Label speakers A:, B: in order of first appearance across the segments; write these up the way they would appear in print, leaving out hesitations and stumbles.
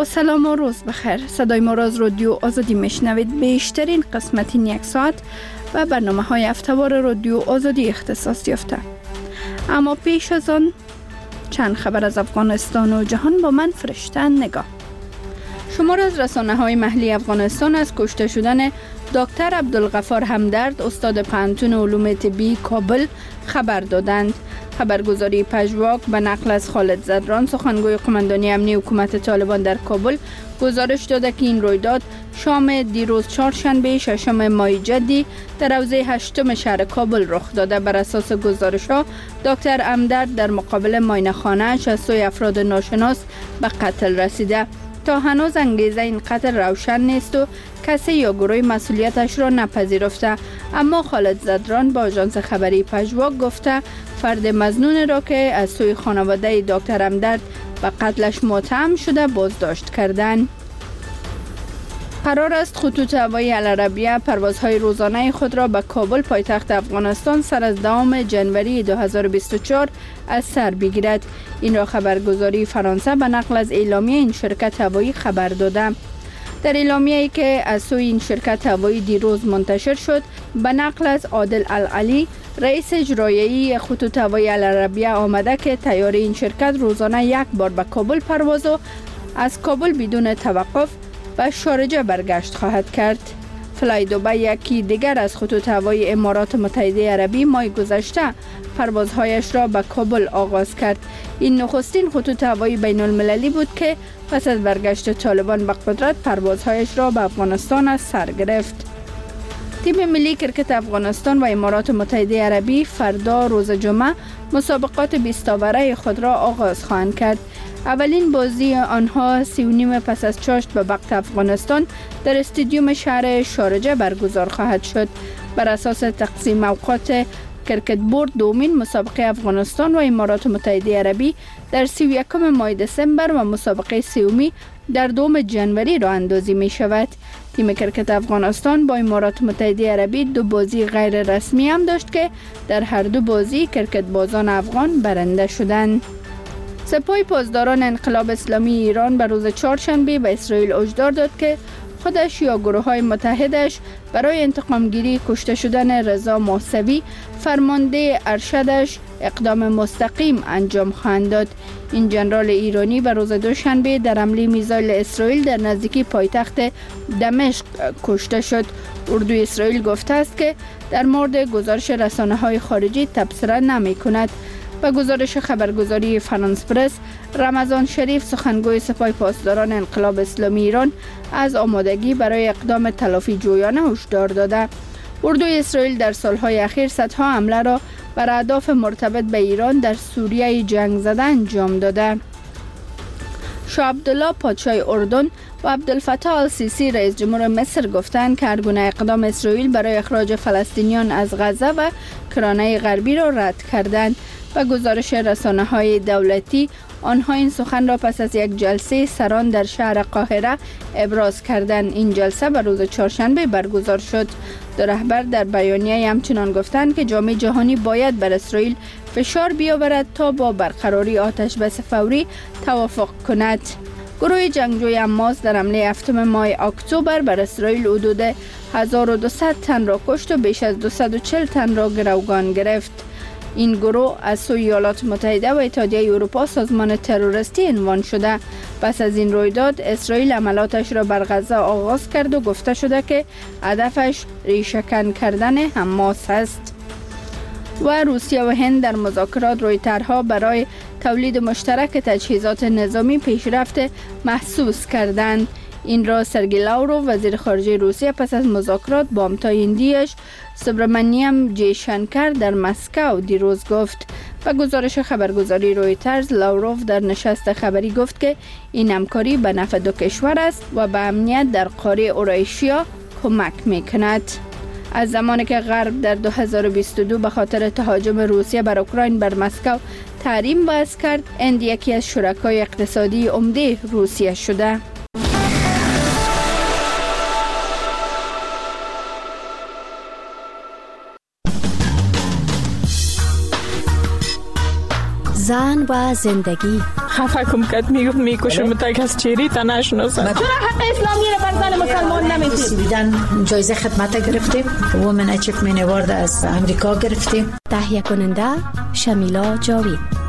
A: با سلام و روز بخیر. صدای ما را از رادیو آزادی میشنوید. بیشترین قسمت این یک ساعت و برنامه های هفته‌وار رادیو آزادی اختصاص یافته. اما پیش از آن چند خبر از افغانستان و جهان با من فرشته نگاه. شمار از رسانه‌های محلی افغانستان از کشته شدن دکتر عبدالغفار همدرد استاد پانتون علوم طبی کابل خبر دادند. خبرگزاری پژواک به نقل از خالد زدران سخنگوی قماندانی امنی حکومت طالبان در کابل گزارش داده که این رویداد شام دیروز چهارشنبه ششم ماه جدی در حوزه هشتم شهر کابل رخ داده. بر اساس گزارش‌ها دکتر همدرد در مقابل معاینه‌خانه‌اش از سوی افراد ناشناس به قتل رسیده. تا هنوز انگیزه این قتل روشن نیست و کسی یا گروه مسئولیتش را نپذیرفته، اما خالد زدران با آژانس خبری پژواک گفته فرد مظنون را که از سوی خانواده دکتر همدرد به قتلش متهم شده بازداشت کردند. قرار است خطوط هوایی العربیه پروازهای روزانه خود را به کابل پایتخت افغانستان سر از 2 جنوری 2024 از سر بگیرد. این را خبرگزاری فرانسه به نقل از اعلامیه این شرکت هوایی خبر داده. در اعلامیه‌ای که از سوی این شرکت هوایی دیروز منتشر شد به نقل از عادل العلی رئیس اجرایی خطوط هوایی العربیه آمده که طیاره این شرکت روزانه یک بار به کابل پرواز و از کابل بدون توقف به شارجه برگشت خواهد کرد. فلای دوبه یکی دیگر از خطوط هوایی امارات متحده عربی ماه گذشته پروازهایش را به کابل آغاز کرد. این نخستین خطوط هوایی بین المللی بود که پس از برگشت طالبان به قدرت پروازهایش را به افغانستان از سر گرفت. تیم ملی کرکت افغانستان و امارات متحده عربی فردا روز جمعه مسابقات 20 اوره خود را آغاز خواهند کرد. اولین بازی آنها 3:30 پس از چاشت به وقت افغانستان در استادیوم شهر شارجه برگزار خواهد شد. بر اساس تقسیم اوقات کرکت بورد دومین مسابقه افغانستان و امارات متحده عربی در 31 ماه دسامبر و مسابقه سومی در 2 جنوری راه اندازی می شود. تیم کرکت افغانستان با امارات متحده عربی 2 بازی غیر رسمی هم داشت که در هر 2 بازی کرکت بازان افغان برنده شدند. سپاه پاسداران انقلاب اسلامی ایران به روز چهارشنبه به اسرائیل هشدار داد که خودش یا گروه‌های متحدش برای انتقامگیری کشته شدن رضا موسوی فرمانده ارشدش اقدام مستقیم انجام خواهند داد. این ژنرال ایرانی به روز دوشنبه در حمله میزایل اسرائیل در نزدیکی پایتخت دمشق کشته شد. اردوی اسرائیل گفته است که در مورد گزارش رسانه‌های خارجی تبصره نمی‌کند. با گزارش خبرگزاری فرانس پرس، رمضان شریف سخنگوی سپاه پاسداران انقلاب اسلامی ایران از آمادگی برای اقدام تلافی جویانه هشدار داده. اردوی اسرائیل در سالهای اخیر صدها حمله را بر اهداف مرتبط به ایران در سوریه جنگ زده انجام داده. شاه عبدالله پادشاه اردن و عبدالفتاح السیسی رئیس جمهور مصر گفتند که هر گونه اقدام اسرائیل برای اخراج فلسطینیان از غزه و کرانه غربی را رد کردند. و گزارش رسانه‌های دولتی آنها این سخن را پس از یک جلسه سران در شهر قاهره ابراز کردند. این جلسه به روز چهارشنبه برگزار شد. دو رهبر در بیانیه همچنان گفتند که جامعه جهانی باید بر اسرائیل فشار بیاورد تا با برقراری آتش بس فوری توافق کند. گروه جنگجوی حماس در حمله 7 ماه اکتبر بر اسرائیل حدود 1200 تن را کشت و بیش از 240 تن را گروگان گرفت. این گروه از سوی ایالات متحده و اتحادیه اروپا سازمان تروریستی عنوان شده. پس از این رویداد اسرائیل عملاتش را بر غزه آغاز کرد و گفته شده که هدفش ریشه‌کن کردن حماس است. و روسیه و هند در مذاکرات روی طرح‌ها برای تولید مشترک تجهیزات نظامی پیشرفت محسوس کردند. این را سرگئی لاوروف وزیر خارجه روسیه پس از مذاکرات با همتای هندیش سوبرامانیام جیشانکر در مسکو دیروز گفت. و گزارش خبرگزاری رویترز، لاوروف در نشست خبری گفت که این همکاری به نفع 2 کشور است و به امنیت در قاره اوراسیا کمک می‌کند. از زمانی که غرب در 2022 به خاطر تهاجم روسیه بر اوکراین بر مسکو تحریم وضع کرد، هند یکی از شرکای اقتصادی عمده روسیه شده.
B: زن و زندگی.
C: خفه کم کد میگفت میکشم تا کس چیری تا نشناسم. چرا حق اسلامی رو بر زن مسلمان نمیدید؟
D: دیدن جایزه خدمت گرفتیم، وومن اچیومنت اوارد از امریکا گرفتیم.
B: تهیه کننده شمیلا جاوید.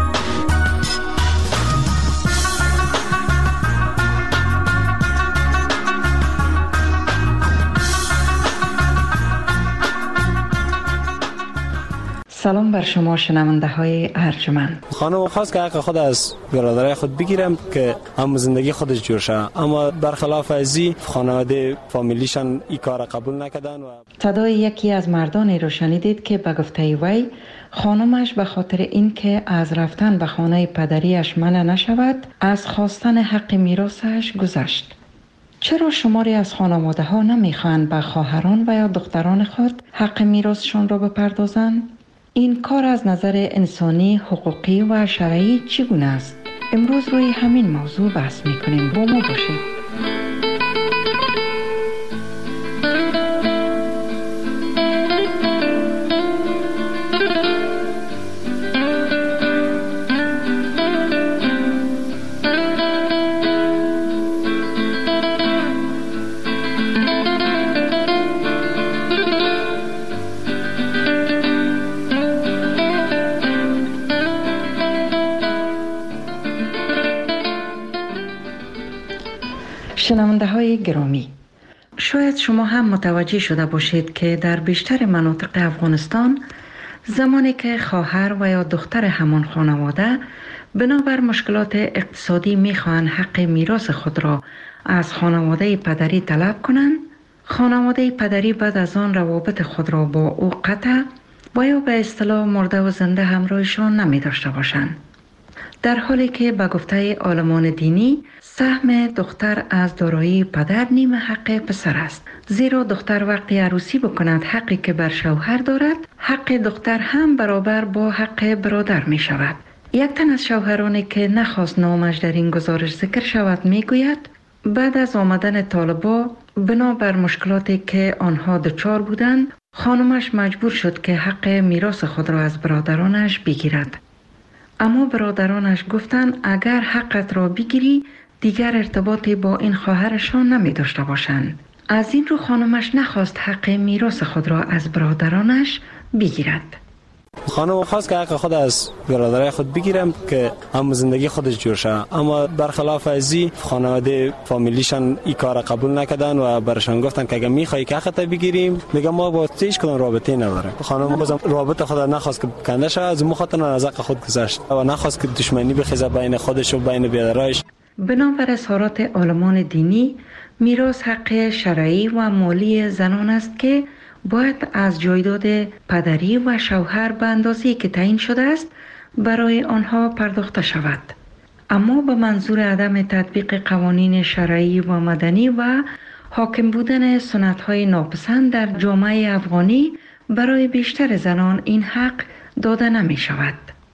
E: سلام بر شما شنونده های ارجمند.
F: خانم خواست که حق خود از برادرای خود بگیرم که هم زندگی خودش جور شه، اما برخلاف ازی خانواده فامیلیشان این کار قبول نکردن. و
E: صدای یکی از مردانی رو شنیدید که به گفته وی خانمش به خاطر اینکه از رفتن به خانه پدریش منع نشود از خواستن حق میراثش گذشت. چرا شماری از خانواده ها نمیخواهند به خواهران و یا دختران خود حق میراثشان را بپردازند؟ این کار از نظر انسانی، حقوقی و شرعی چگونه است؟ امروز روی همین موضوع بحث میکنیم. با ما باشید. شنونده های گرامی، شاید شما هم متوجه شده باشید که در بیشتر مناطق افغانستان زمانی که خواهر و یا دختر همان خانواده بنابر مشکلات اقتصادی میخواهند حق میراث خود را از خانواده پدری طلب کنند، خانواده پدری بعد از آن روابط خود را با او قطع و یا به اصطلاح مرده و زنده همراهشان نمی داشته باشند. در حالی که به گفته عالمان دینی سهم دختر از دارایی پدر نیم حق پسر است، زیرا دختر وقتی عروسی بکند حقی که بر شوهر دارد، حق دختر هم برابر با حق برادر می شود. یک تن از شوهرانی که نخواست نامش در این گزارش ذکر شود می گوید بعد از آمدن طالبا بنابر مشکلاتی که آنها دچار بودند، خانمش مجبور شد که حق میراث خود را از برادرانش بگیرد. اما برادرانش گفتند اگر حقت را بگیری دیگر ارتباطی با این خواهرشان نمی داشته باشند. از این رو خانمش نخواست حق میراث خود را از برادرانش بگیرد.
F: خانم خواست که حق خود از برادرای خود بگیرم که هم زندگی خودش جور شه، اما برخلاف ازی خانواده فامیلیشان این کار قبول نکردن و برشان گفتن که اگه میخوای که حقت بگیریم، میگم ما با هیچ کدوم رابطه نداره. خانم بازم رابطه خود نخواست که کنده شه، از مخاطر از حق خود گذشت و نخواست که دشمنی بخیزه بین خودش و بین برادرایش.
E: بنابر اظهارات عالمان دینی، میراث حق شرعی و مالی زنان است که باید از جایداد پدری و شوهر به اندازه‌ای که تعیین شده است برای آنها پرداخته شود، اما به منظور عدم تطبیق قوانین شرعی و مدنی و حاکم بودن سنت‌های ناپسند در جامعه افغانی برای بیشتر زنان این حق داده نمی شود.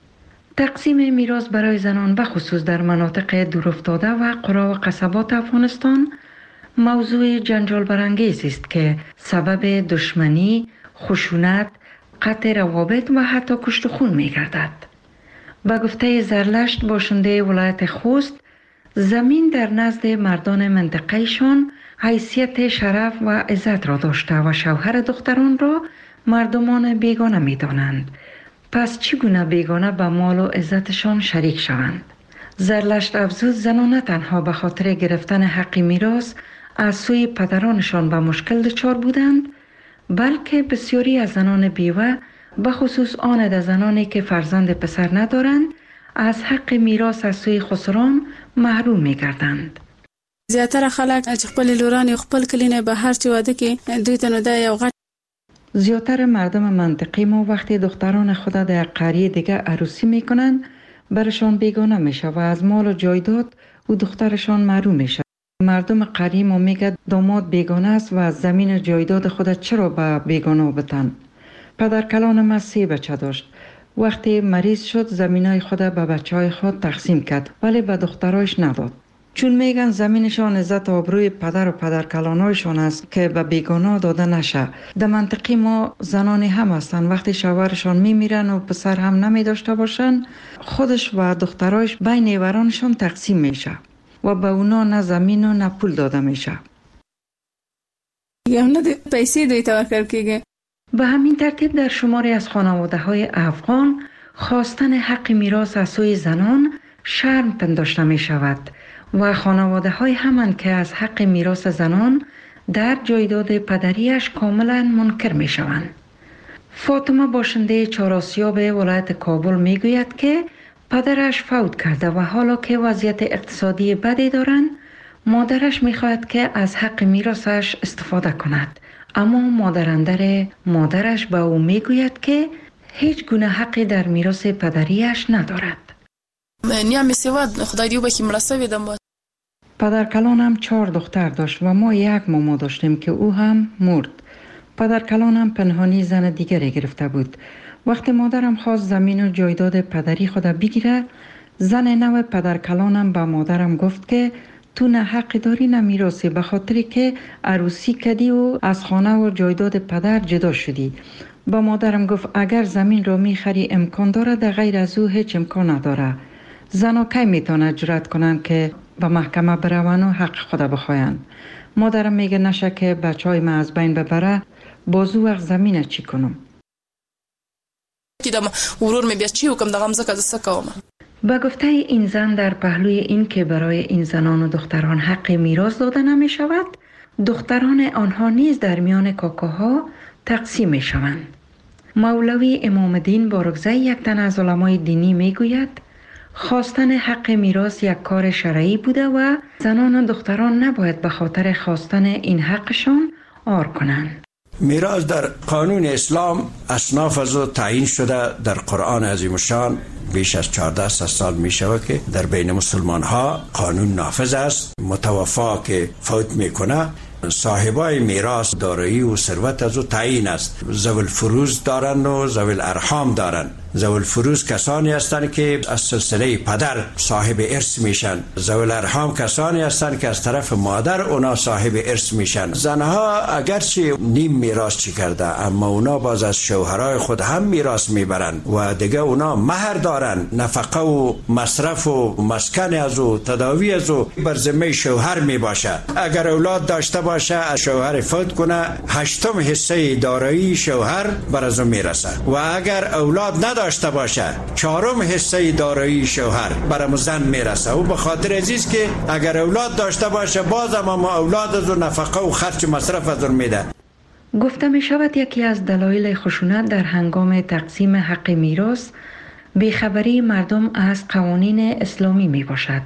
E: تقسیم میراث برای زنان به خصوص در مناطق دورافتاده و قری و قصبات افغانستان موضوع جنجال برانگیزی است که سبب دشمنی، خشونت، قطع روابط و حتی کشت و خون می گردد. به گفته زرلشت باشنده ولایت خوست، زمین در نزد مردان منطقهشان حیثیت شرف و عزت را داشته و شوهر دختران را مردمان بیگانه می دانند. پس چگونه بیگانه به مال و عزتشان شریک شوند؟ زرلشت افزود زنان نه تنها به خاطر گرفتن حق میراث از سوی پدرانشان به مشکل دچار بودند، بلکه بسیاری از زنان بیوه به خصوص آن از زنانی که فرزند پسر ندارند از حق میراث از سوی خسران محروم می گردند.
G: زیاتره خلک چې خپل لوران خپل کلینه به هر چی واده کې دوی ته نو د یو غټ
E: زیاتر مردم منطقه ما وقتی دختران خود در قریه دیگه عروسی می کنند برشان بیگانه می شود و از مال و جایداد و دخترشان محروم می شود. مردم قریه ما میگه داماد بیگانه است و از زمین و جایداد خود چرا به بیگانه بتن. پدر کلان ما 3 بچه داشت. وقتی مریض شد زمینای خود به بچه های خود تقسیم کرد ولی به دخترایش نداد. چون میگن زمینشان عزت و آبروی پدر و پدرکلانایشان است که به بیگانه داده نشه. در منطقه ما زنانی هم هستن وقتی شوهرشان میمیرن و پسر هم نمی داشته باشن، خودش و دخترایش بین نیورانشان تقسیم میشه و به اونا نه زمین و نه پول داده میشه.
G: یا نه پیسې دوی ته ورکړل کیږي.
E: به همین ترتیب در شماری از خانواده‌های افغان خواستن حق میراث از سوی زنان شرم پنداشته می شود و خانواده‌های همان که از حق میراث زنان در جایداد پدریش کاملا منکر می شوند. فاطمه باشنده چهارآسیاب ولایت کابل می گوید که پدرش فوت کرده و حالا که وضعیت اقتصادی بدی دارند، مادرش می خواهد که از حق میراثش استفاده کند، اما مادراندر مادرش به او می گوید که هیچ گونه حقی در میراث پدریش ندارد.
H: نیام سواد خدای دیو بکی مرسوی دم بود.
E: پدرکلانم 4 دختر داشت و ما 1 ماما داشتیم که او هم مرد. پدرکلانم پنهانی زن دیگری گرفته بود. وقتی مادرم خواست زمین و جایداد پدری خود بگیره، زن نو پدرکلانم به مادرم گفت که تو نه حق داری نه میراثی، به خاطری که عروسی کردی و از خانه و جایداد پدر جدا شدی. با مادرم گفت اگر زمین رو میخری امکان داره، در غیر از او هیچ امکان نداره. زنا کی میتونه جرأت کنن که به محکمه برون و حق خود بخواین؟ مادرم میگه نشه که بچهای من از بین ببره، بازو وقت زمین چی کنم؟
H: کیدم ورور می بیاد چی حکم دغم زکه دسکوم.
E: با گفته این زن در پهلوی این که برای این زنان و دختران حق میراث داده نمی شود، دختران آنها نیز در میان کاکاها تقسیم می شوند. مولوی امام الدین بارکزی یک تن از علمای دینی می گوید خواستن حق میراث یک کار شرعی بوده و زنان و دختران نباید به خاطر خواستن این حقشان عار کنند.
I: میراث در قانون اسلام اصناف از تعیین شده. در قرآن عظیم الشان بیش از 14 سال می شود که در بین مسلمان ها قانون نافذ است. متوفا که فوت میکنه، صاحبای میراث دارایی و ثروت از او تعیین است. ذوی الفروض دارن و ذوی الارحام دارن. ذوی الفروض کسانی هستند که از سلسله پدر صاحب ارث میشن. ذوی الارحام کسانی هستند که از طرف مادر اونا صاحب ارث میشن. زنها اگرچه نیم میراث چی کرده، اما اونا باز از شوهرای خود هم میراث میبرن و دیگه اونا مهر دارن. نفقه و مصرف و مسکن از او، تداوی از او بر ذمه شوهر میباشه. اگر اولاد داشته باشه، از شوهر فوت کنه، 8 حصه دارایی شوهر بر از او میرسه و اگر اولاد داشته باشه 4 حصه دارایی شوهر برام زن میرسه. و به خاطر عزیز که اگر اولاد داشته باشه، باز اما اولاد از نفقه و خرج مصرف از میده.
E: گفته می شود یکی از دلایل خشونت در هنگام تقسیم حق میراث بیخبری مردم از قوانین اسلامی می باشد.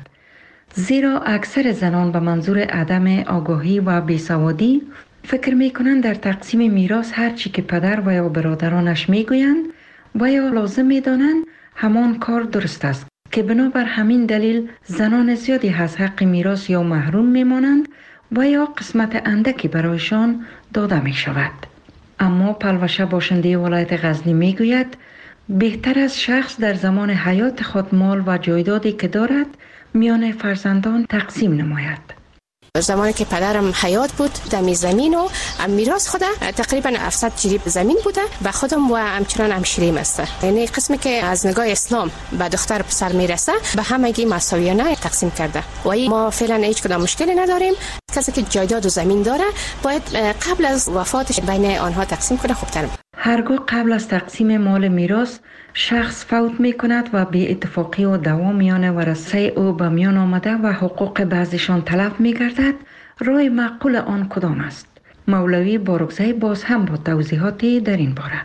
E: زیرا اکثر زنان به منظور عدم آگاهی و بیسوادی فکر می کنند در تقسیم میراث هر چی که پدر و یا برادرانش می گویند و یا لازم می دانند همان کار درست است، که بنابر همین دلیل زنان زیادی از حق میراث یا محروم می مانند و یا قسمت اندکی برایشان داده می شود. اما پلوشه باشنده ولایت غزنی می گوید بهتر از شخص در زمان حیات خود مال و جایدادی که دارد میان فرزندان تقسیم نماید.
J: زمانی که پدرم حیات بود، دمی زمین و میراث خود تقریبا 700 جریب زمین بوده و خودم و همچنان همشیریم است. یعنی قسمی که از نگاه اسلام به دختر پسر میرسه به همگی مساویانه تقسیم کرده و ما فعلا هیچ کدام مشکلی نداریم. کسی که جایداد و زمین داره باید قبل از وفاتش بین آنها تقسیم کنه. خوبتر
E: هرگاه قبل از تقسیم مال میراث شخص فوت می کند و بی اتفاقی و دوام میان ورثه او به میان آمده و حقوق بعضیشان تلف می گردد، راه معقول آن کدام است؟ مولوی بارکزی باز هم با توضیحاتی در این باره.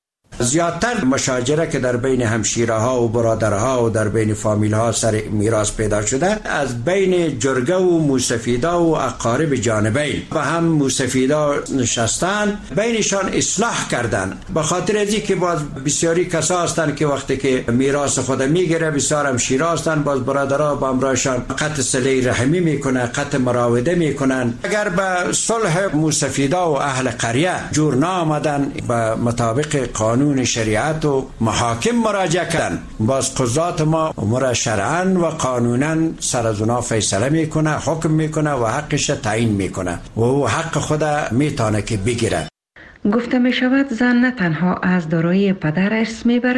I: زیادتر مشاجره که در بین همشیره ها و برادرها و در بین فامیل ها سر میراث پیدا شده، از بین جرگه و موسفیدا و اقارب جانبین و هم موسفیدا نشستن، بینشان اصلاح کردن. به خاطر ازی که باز بسیاری کسا هستن که وقتی که میراث خود میگیره، بسیار همشیره هستن، باز برادرها با امرایشان قطع صله رحمی میکنن، قطع مراوده میکنن. اگر به صلح موسفیدا و اهل قریه جور نامدن به مطابق قانون قانون شریعت و محاکم مراجعه کردن، باز قضات ما امور شرعاً و قانوناً سر از اونا فیصله میکنه، حکم میکنه و حقش تعیین میکنه و او حق خود میتونه که بگیره.
E: گفته می شود زن نه تنها از دارایی پدر ارث میبرد